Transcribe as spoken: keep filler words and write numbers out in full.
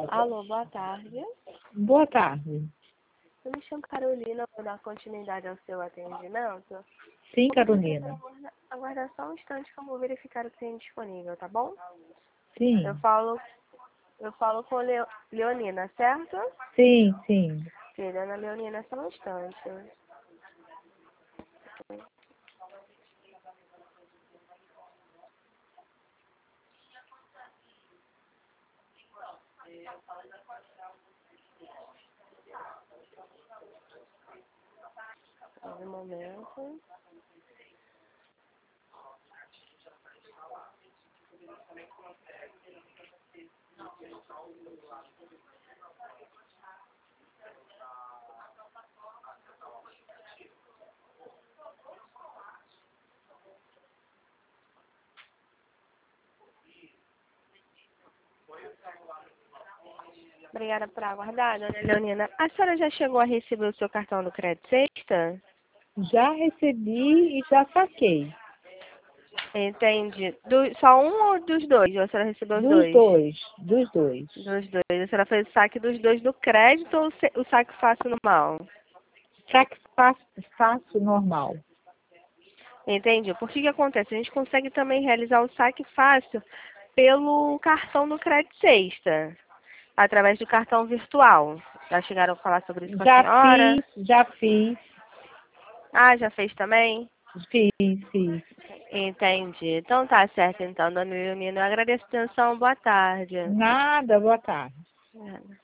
Alô, boa tarde. Boa tarde. Eu me chamo Carolina, vou dar continuidade ao seu atendimento. Sim, Vou pedir Carolina. para aguardar só um instante que eu vou verificar o que tem disponível, tá bom? Eu Sim, falo, eu falo com Leo, Leonina, certo? sim, sim. Sim, dona Leonina, só um instante. Um momento. Obrigada por aguardar, dona Leonina. A senhora já chegou a receber o seu cartão do Crédito Sexta? Já recebi e já saquei. Entende? Do, só um ou dos dois? Ou a senhora recebeu os Dos dois? dois, dos dois. Dos dois. A senhora fez o saque dos dois do crédito ou o se- o saque fácil normal? Saque fácil, fácil normal. Entende? Por que que acontece? A gente consegue também realizar o saque fácil pelo cartão do Crédito Sexta, através do cartão virtual. Já chegaram a falar sobre isso com a Já senhora? fiz, já fiz, Ah, já fez também? fiz, fiz. Entendi. Então tá certo então, dona Leonina. Eu agradeço a atenção. Boa tarde. Nada, boa tarde. É.